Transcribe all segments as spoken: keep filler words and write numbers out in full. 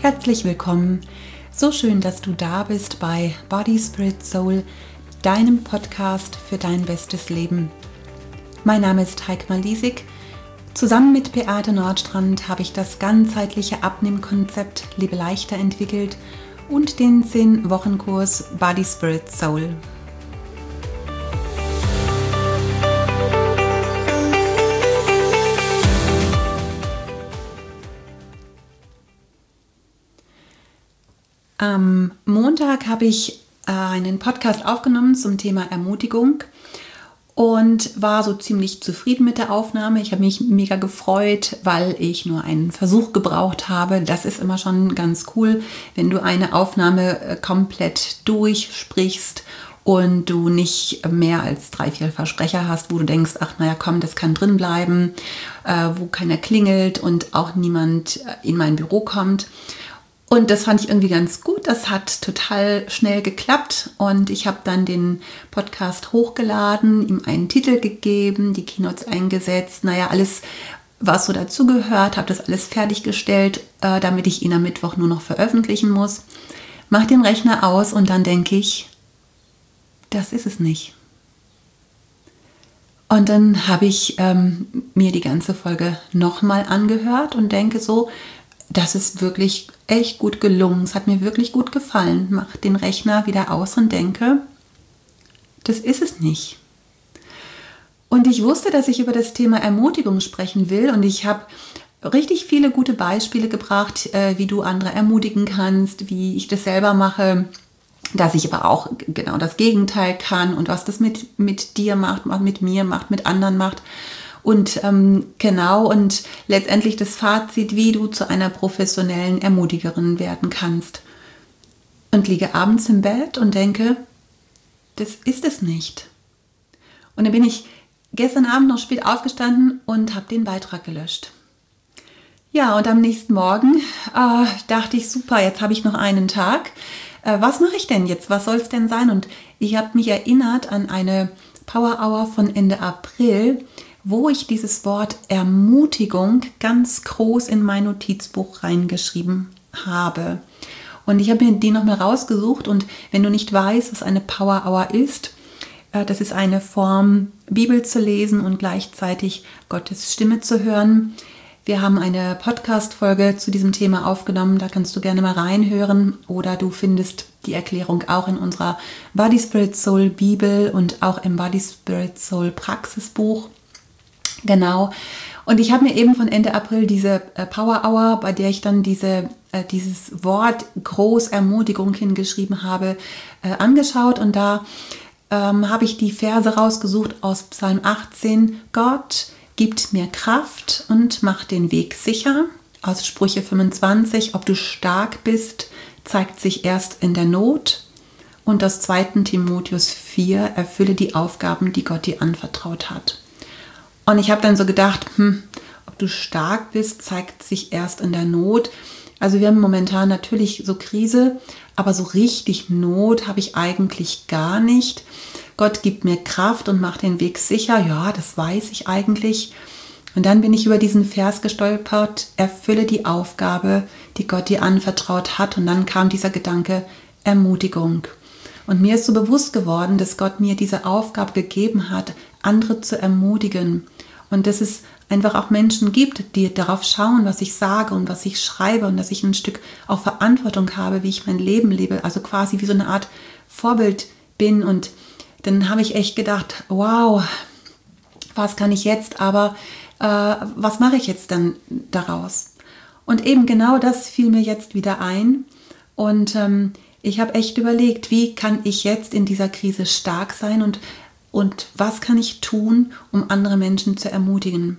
Herzlich willkommen. So schön, dass du da bist bei Body, Spirit, Soul, deinem Podcast für dein bestes Leben. Mein Name ist Heike Malisig. Zusammen mit Beate Nordstrand habe ich das ganzheitliche Abnehmkonzept Lebe leichter entwickelt und den zehn Wochen Kurs Body, Spirit, Soul. Am Montag habe ich einen Podcast aufgenommen zum Thema Ermutigung und war so ziemlich zufrieden mit der Aufnahme. Ich habe mich mega gefreut, weil ich nur einen Versuch gebraucht habe. Das ist immer schon ganz cool, wenn du eine Aufnahme komplett durchsprichst und du nicht mehr als drei, vier Versprecher hast, wo du denkst, ach naja komm, das kann drin bleiben, äh, wo keiner klingelt und auch niemand in mein Büro kommt. Und das fand ich irgendwie ganz gut. Das hat total schnell geklappt und ich habe dann den Podcast hochgeladen, ihm einen Titel gegeben, die Keynotes eingesetzt, naja, alles, was so dazugehört, habe das alles fertiggestellt, äh, damit ich ihn am Mittwoch nur noch veröffentlichen muss. Mach den Rechner aus und dann denke ich, das ist es nicht. Und dann habe ich ähm, mir die ganze Folge nochmal angehört und denke so, das ist wirklich echt gut gelungen. Es hat mir wirklich gut gefallen. Mach den Rechner wieder aus und denke, das ist es nicht. Und ich wusste, dass ich über das Thema Ermutigung sprechen will und ich habe richtig viele gute Beispiele gebracht, wie du andere ermutigen kannst, wie ich das selber mache, dass ich aber auch genau das Gegenteil kann und was das mit, mit dir macht, mit mir macht, mit anderen macht. Und ähm, genau, und letztendlich das Fazit, wie du zu einer professionellen Ermutigerin werden kannst. Und liege abends im Bett und denke, das ist es nicht. Und dann bin ich gestern Abend noch spät aufgestanden und habe den Beitrag gelöscht. Ja, und am nächsten Morgen äh, dachte ich, super, jetzt habe ich noch einen Tag. Äh, was mache ich denn jetzt? Was soll es denn sein? Und ich habe mich erinnert an eine Power Hour von Ende April, wo ich dieses Wort Ermutigung ganz groß in mein Notizbuch reingeschrieben habe. Und ich habe mir die nochmal rausgesucht und wenn du nicht weißt, was eine Power Hour ist, das ist eine Form, Bibel zu lesen und gleichzeitig Gottes Stimme zu hören. Wir haben eine Podcast-Folge zu diesem Thema aufgenommen, da kannst du gerne mal reinhören oder du findest die Erklärung auch in unserer Body Spirit Soul Bibel und auch im Body Spirit Soul Praxisbuch. Genau. Und ich habe mir eben von Ende April diese äh, Power Hour, bei der ich dann diese, äh, dieses Wort Großermutigung hingeschrieben habe, äh, angeschaut. Und da ähm, habe ich die Verse rausgesucht aus Psalm achtzehn. Gott gibt mir Kraft und macht den Weg sicher. Aus Sprüche fünfundzwanzig. Ob du stark bist, zeigt sich erst in der Not. Und aus zweiten Timotheus vier. Erfülle die Aufgaben, die Gott dir anvertraut hat. Und ich habe dann so gedacht, hm, ob du stark bist, zeigt sich erst in der Not. Also wir haben momentan natürlich so Krise, aber so richtig Not habe ich eigentlich gar nicht. Gott gibt mir Kraft und macht den Weg sicher. Ja, das weiß ich eigentlich. Und dann bin ich über diesen Vers gestolpert, erfülle die Aufgabe, die Gott dir anvertraut hat. Und dann kam dieser Gedanke, Ermutigung. Und mir ist so bewusst geworden, dass Gott mir diese Aufgabe gegeben hat, andere zu ermutigen. Und dass es einfach auch Menschen gibt, die darauf schauen, was ich sage und was ich schreibe und dass ich ein Stück auch Verantwortung habe, wie ich mein Leben lebe. Also quasi wie so eine Art Vorbild bin. Und dann habe ich echt gedacht, wow, was kann ich jetzt, aber äh, was mache ich jetzt dann daraus? Und eben genau das fiel mir jetzt wieder ein. Und ähm, ich habe echt überlegt, wie kann ich jetzt in dieser Krise stark sein und, und was kann ich tun, um andere Menschen zu ermutigen.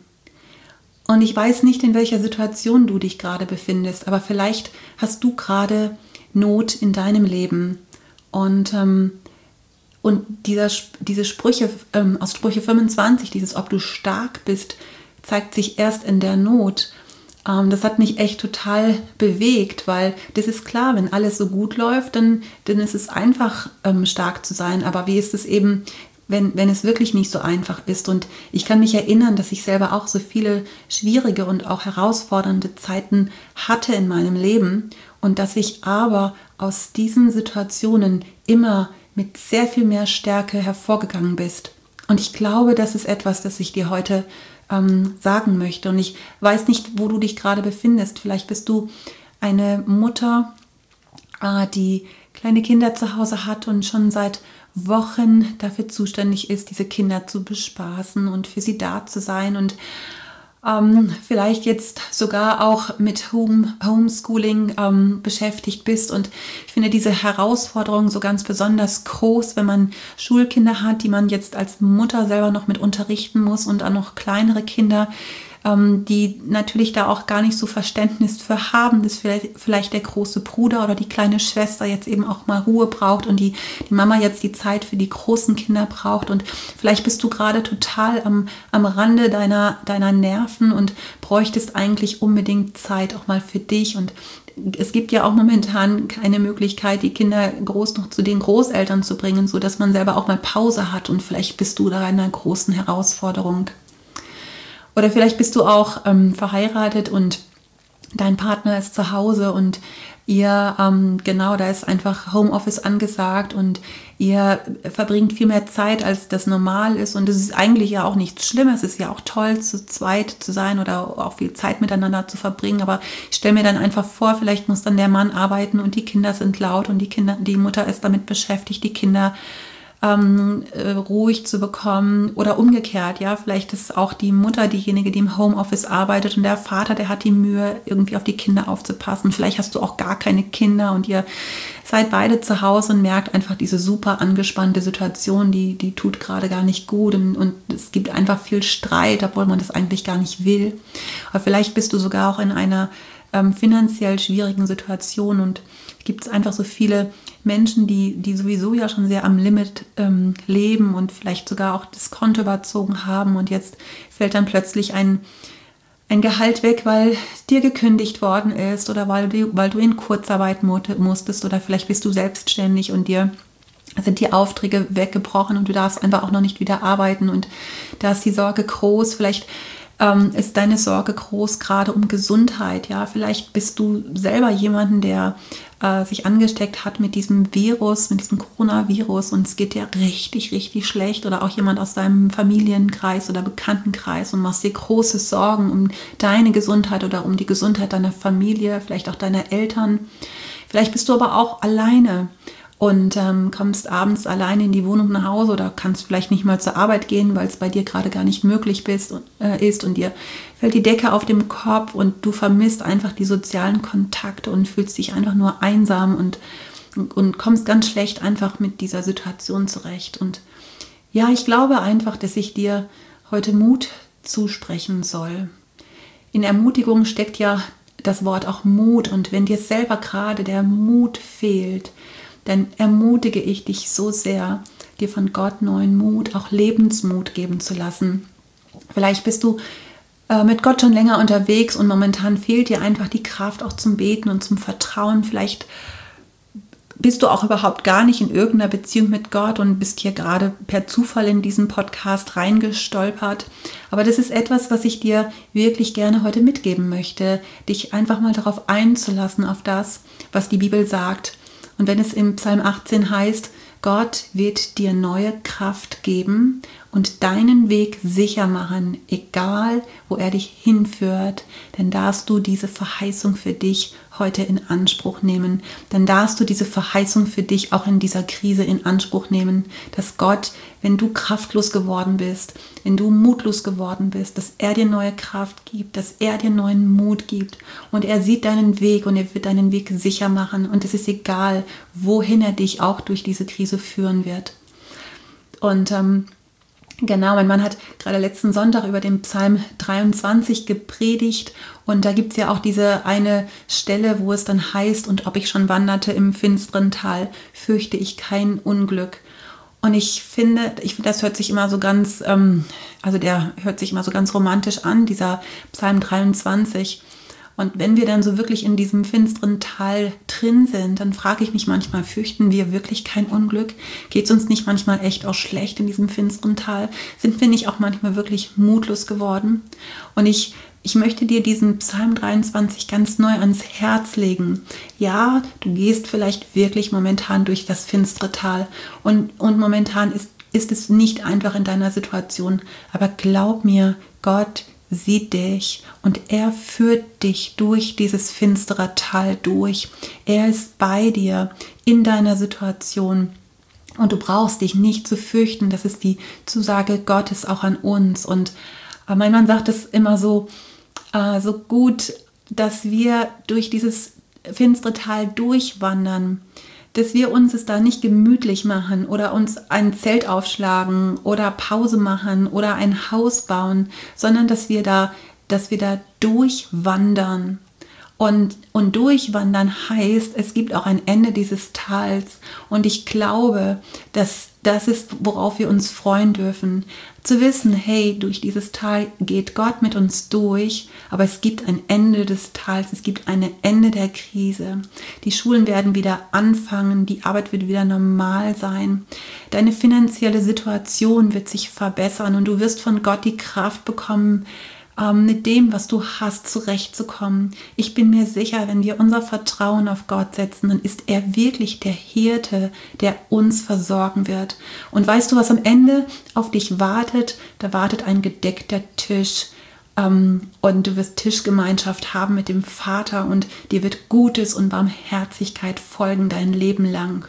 Und ich weiß nicht, in welcher Situation du dich gerade befindest, aber vielleicht hast du gerade Not in deinem Leben. Und, ähm, und dieser, diese Sprüche ähm, aus Sprüche fünfundzwanzig, dieses ob du stark bist, zeigt sich erst in der Not. Das hat mich echt total bewegt, weil das ist klar, wenn alles so gut läuft, dann, dann ist es einfach, ähm, stark zu sein. Aber wie ist es eben, wenn, wenn es wirklich nicht so einfach ist? Und ich kann mich erinnern, dass ich selber auch so viele schwierige und auch herausfordernde Zeiten hatte in meinem Leben. und dass ich aber aus diesen Situationen immer mit sehr viel mehr Stärke hervorgegangen bist. Und ich glaube, das ist etwas, das ich dir heute ähm, sagen möchte. Und ich weiß nicht, wo du dich gerade befindest. Vielleicht bist du eine Mutter, äh, die kleine Kinder zu Hause hat und schon seit Wochen dafür zuständig ist, diese Kinder zu bespaßen und für sie da zu sein und ähm, vielleicht jetzt sogar auch mit Home, Homeschooling ähm, beschäftigt bist. Und ich finde diese Herausforderung so ganz besonders groß, wenn man Schulkinder hat, die man jetzt als Mutter selber noch mit unterrichten muss und auch noch kleinere Kinder, ähm, die natürlich da auch gar nicht so Verständnis für haben, dass vielleicht, vielleicht der große Bruder oder die kleine Schwester jetzt eben auch mal Ruhe braucht und die, die Mama jetzt die Zeit für die großen Kinder braucht. Und vielleicht bist du gerade total am, am Rande deiner, deiner Nerven und bräuchtest eigentlich unbedingt Zeit auch mal für dich. Und es gibt ja auch momentan keine Möglichkeit, die Kinder groß noch zu den Großeltern zu bringen, sodass man selber auch mal Pause hat. Und vielleicht bist du da in einer großen Herausforderung. Oder vielleicht bist du auch ähm, verheiratet und dein Partner ist zu Hause und ihr, ähm, genau, da ist einfach Homeoffice angesagt und ihr verbringt viel mehr Zeit, als das normal ist. Und es ist eigentlich ja auch nichts Schlimmes. Es ist ja auch toll, zu zweit zu sein oder auch viel Zeit miteinander zu verbringen. Aber ich stelle mir dann einfach vor, vielleicht muss dann der Mann arbeiten und die Kinder sind laut und die Kinder, die Mutter ist damit beschäftigt, die Kinder Ähm, äh, ruhig zu bekommen oder umgekehrt, ja, vielleicht ist auch die Mutter diejenige, die im Homeoffice arbeitet und der Vater, der hat die Mühe, irgendwie auf die Kinder aufzupassen. Vielleicht hast du auch gar keine Kinder und ihr seid beide zu Hause und merkt einfach diese super angespannte Situation, die, die tut gerade gar nicht gut und, und es gibt einfach viel Streit, obwohl man das eigentlich gar nicht will. Aber vielleicht bist du sogar auch in einer ähm, finanziell schwierigen Situation und gibt es einfach so viele Menschen, die, die sowieso ja schon sehr am Limit ähm, leben und vielleicht sogar auch das Konto überzogen haben und jetzt fällt dann plötzlich ein, ein Gehalt weg, weil dir gekündigt worden ist oder weil du, weil du in Kurzarbeit musstest oder vielleicht bist du selbstständig und dir sind die Aufträge weggebrochen und du darfst einfach auch noch nicht wieder arbeiten und da ist die Sorge groß. Vielleicht ähm, ist deine Sorge groß, gerade um Gesundheit. Ja, vielleicht bist du selber jemanden, der äh, sich angesteckt hat mit diesem Virus, mit diesem Coronavirus und es geht dir richtig, richtig schlecht oder auch jemand aus deinem Familienkreis oder Bekanntenkreis und machst dir große Sorgen um deine Gesundheit oder um die Gesundheit deiner Familie, vielleicht auch deiner Eltern. Vielleicht bist du aber auch alleine und ähm, kommst abends alleine in die Wohnung nach Hause oder kannst vielleicht nicht mal zur Arbeit gehen, weil es bei dir gerade gar nicht möglich bist, äh, ist und dir fällt die Decke auf dem Kopf und du vermisst einfach die sozialen Kontakte und fühlst dich einfach nur einsam und, und, und kommst ganz schlecht einfach mit dieser Situation zurecht. Und ja, ich glaube einfach, dass ich dir heute Mut zusprechen soll. In Ermutigung steckt ja das Wort auch Mut und wenn dir selber gerade der Mut fehlt, dann ermutige ich dich so sehr, dir von Gott neuen Mut, auch Lebensmut geben zu lassen. Vielleicht bist du äh, mit Gott schon länger unterwegs und momentan fehlt dir einfach die Kraft auch zum Beten und zum Vertrauen. Vielleicht bist du auch überhaupt gar nicht in irgendeiner Beziehung mit Gott und bist hier gerade per Zufall in diesen Podcast reingestolpert. Aber das ist etwas, was ich dir wirklich gerne heute mitgeben möchte, dich einfach mal darauf einzulassen, auf das, was die Bibel sagt. Und wenn es im Psalm achtzehn heißt, Gott wird dir neue Kraft geben und deinen Weg sicher machen, egal wo er dich hinführt, dann darfst du diese Verheißung für dich heute in Anspruch nehmen. Dann darfst du diese Verheißung für dich auch in dieser Krise in Anspruch nehmen, dass Gott, wenn du kraftlos geworden bist, wenn du mutlos geworden bist, dass er dir neue Kraft gibt, dass er dir neuen Mut gibt und er sieht deinen Weg und er wird deinen Weg sicher machen und es ist egal, wohin er dich auch durch diese Krise führen wird. Und ähm, genau, mein Mann hat gerade letzten Sonntag über den Psalm dreiundzwanzig gepredigt und da gibt es ja auch diese eine Stelle, wo es dann heißt, und ob ich schon wanderte im finsteren Tal, fürchte ich kein Unglück. Und ich finde, ich finde, das hört sich immer so ganz, ähm, also der hört sich immer so ganz romantisch an, dieser Psalm dreiundzwanzig. Und wenn wir dann so wirklich in diesem finsteren Tal drin sind, dann frage ich mich manchmal, fürchten wir wirklich kein Unglück? Geht es uns nicht manchmal echt auch schlecht in diesem finsteren Tal? Sind wir nicht auch manchmal wirklich mutlos geworden? Und ich Ich möchte dir diesen Psalm dreiundzwanzig ganz neu ans Herz legen. Ja, du gehst vielleicht wirklich momentan durch das finstere Tal und, und momentan ist, ist es nicht einfach in deiner Situation. Aber glaub mir, Gott sieht dich und er führt dich durch dieses finstere Tal durch. Er ist bei dir in deiner Situation. Und du brauchst dich nicht zu fürchten. Das ist die Zusage Gottes auch an uns. Und mein Mann sagt es immer so, äh, so gut, dass wir durch dieses finstere Tal durchwandern, dass wir uns es da nicht gemütlich machen oder uns ein Zelt aufschlagen oder Pause machen oder ein Haus bauen, sondern dass wir da, dass wir da durchwandern. Und, und durchwandern heißt, es gibt auch ein Ende dieses Tals. Und ich glaube, dass das ist, worauf wir uns freuen dürfen. Zu wissen, hey, durch dieses Tal geht Gott mit uns durch, aber es gibt ein Ende des Tals, es gibt ein Ende der Krise. Die Schulen werden wieder anfangen, die Arbeit wird wieder normal sein. Deine finanzielle Situation wird sich verbessern und du wirst von Gott die Kraft bekommen, mit dem, was du hast, zurechtzukommen. Ich bin mir sicher, wenn wir unser Vertrauen auf Gott setzen, dann ist er wirklich der Hirte, der uns versorgen wird. Und weißt du, was am Ende auf dich wartet? Da wartet ein gedeckter Tisch. Ähm, und du wirst Tischgemeinschaft haben mit dem Vater und dir wird Gutes und Barmherzigkeit folgen dein Leben lang.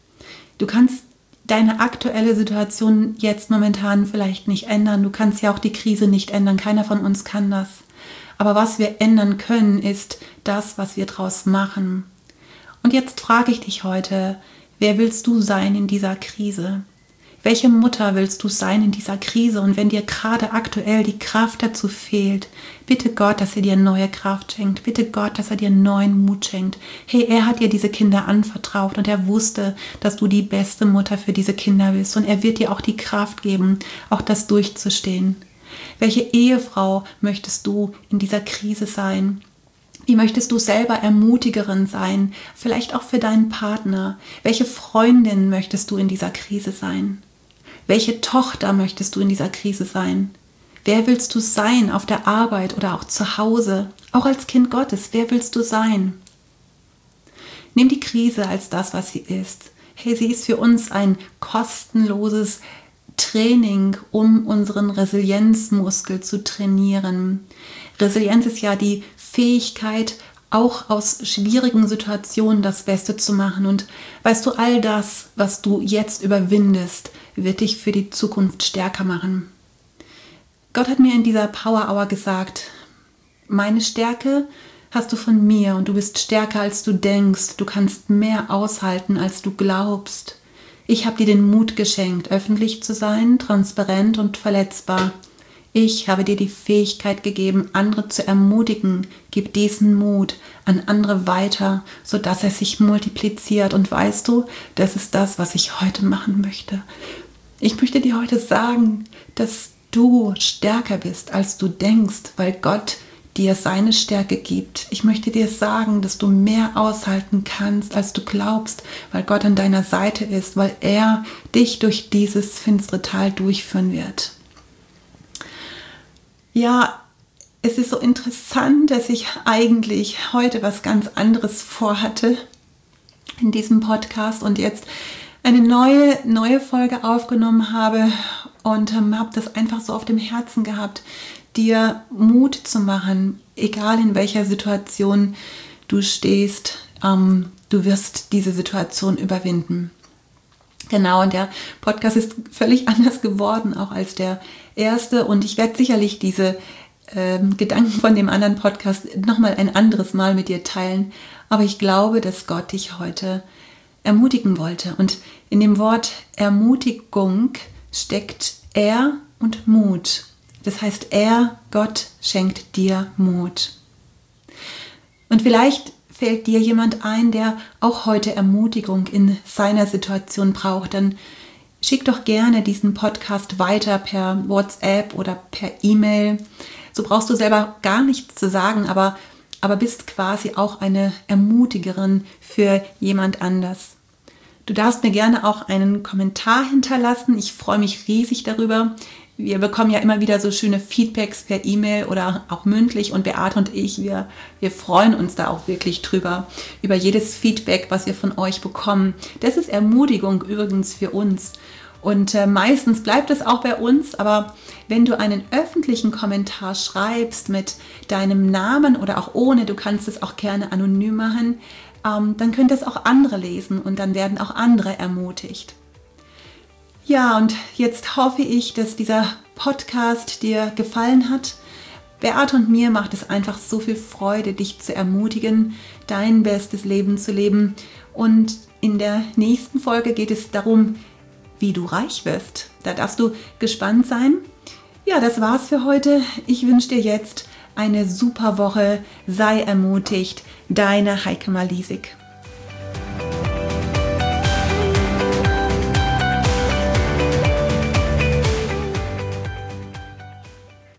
Du kannst deine aktuelle Situation jetzt momentan vielleicht nicht ändern. Du kannst ja auch die Krise nicht ändern. Keiner von uns kann das. Aber was wir ändern können, ist das, was wir draus machen. Und jetzt frage ich dich heute, wer willst du sein in dieser Krise? Welche Mutter willst du sein in dieser Krise? Und wenn dir gerade aktuell die Kraft dazu fehlt, bitte Gott, dass er dir neue Kraft schenkt. Bitte Gott, dass er dir neuen Mut schenkt. Hey, er hat dir diese Kinder anvertraut und er wusste, dass du die beste Mutter für diese Kinder bist. Und er wird dir auch die Kraft geben, auch das durchzustehen. Welche Ehefrau möchtest du in dieser Krise sein? Wie möchtest du selber Ermutigerin sein? Vielleicht auch für deinen Partner. Welche Freundin möchtest du in dieser Krise sein? Welche Tochter möchtest du in dieser Krise sein? Wer willst du sein auf der Arbeit oder auch zu Hause? Auch als Kind Gottes, wer willst du sein? Nimm die Krise als das, was sie ist. Hey, sie ist für uns ein kostenloses Training, um unseren Resilienzmuskel zu trainieren. Resilienz ist ja die Fähigkeit, auch aus schwierigen Situationen das Beste zu machen. Und weißt du, all das, was du jetzt überwindest, wird dich für die Zukunft stärker machen. Gott hat mir in dieser Power Hour gesagt, meine Stärke hast du von mir und du bist stärker, als du denkst. Du kannst mehr aushalten, als du glaubst. Ich habe dir den Mut geschenkt, öffentlich zu sein, transparent und verletzbar. Ich habe dir die Fähigkeit gegeben, andere zu ermutigen. Gib diesen Mut an andere weiter, sodass er sich multipliziert. Und weißt du, das ist das, was ich heute machen möchte. Ich möchte dir heute sagen, dass du stärker bist, als du denkst, weil Gott dir seine Stärke gibt. Ich möchte dir sagen, dass du mehr aushalten kannst, als du glaubst, weil Gott an deiner Seite ist, weil er dich durch dieses finstere Tal durchführen wird. Ja, es ist so interessant, dass ich eigentlich heute was ganz anderes vorhatte in diesem Podcast und jetzt eine neue, neue Folge aufgenommen habe und ähm, habe das einfach so auf dem Herzen gehabt, dir Mut zu machen, egal in welcher Situation du stehst, ähm, du wirst diese Situation überwinden. Genau, und der Podcast ist völlig anders geworden, auch als der erste. Und ich werde sicherlich diese ähm, Gedanken von dem anderen Podcast nochmal ein anderes Mal mit dir teilen. Aber ich glaube, dass Gott dich heute ermutigen wollte. Und in dem Wort Ermutigung steckt er und Mut. Das heißt, er, Gott, schenkt dir Mut. Und vielleicht fällt dir jemand ein, der auch heute Ermutigung in seiner Situation braucht, dann schick doch gerne diesen Podcast weiter per WhatsApp oder per E-Mail. So brauchst du selber gar nichts zu sagen, aber, aber bist quasi auch eine Ermutigerin für jemand anders. Du darfst mir gerne auch einen Kommentar hinterlassen. Ich freue mich riesig darüber, wir bekommen ja immer wieder so schöne Feedbacks per E-Mail oder auch mündlich und Beate und ich, wir, wir freuen uns da auch wirklich drüber, über jedes Feedback, was wir von euch bekommen. Das ist Ermutigung übrigens für uns. Und äh, meistens bleibt es auch bei uns, aber wenn du einen öffentlichen Kommentar schreibst mit deinem Namen oder auch ohne, du kannst es auch gerne anonym machen, ähm, dann können das auch andere lesen und dann werden auch andere ermutigt. Ja, und jetzt hoffe ich, dass dieser Podcast dir gefallen hat. Beate und mir macht es einfach so viel Freude, dich zu ermutigen, dein bestes Leben zu leben. Und in der nächsten Folge geht es darum, wie du reich wirst. Da darfst du gespannt sein. Ja, das war's für heute. Ich wünsche dir jetzt eine super Woche. Sei ermutigt. Deine Heike Malisik.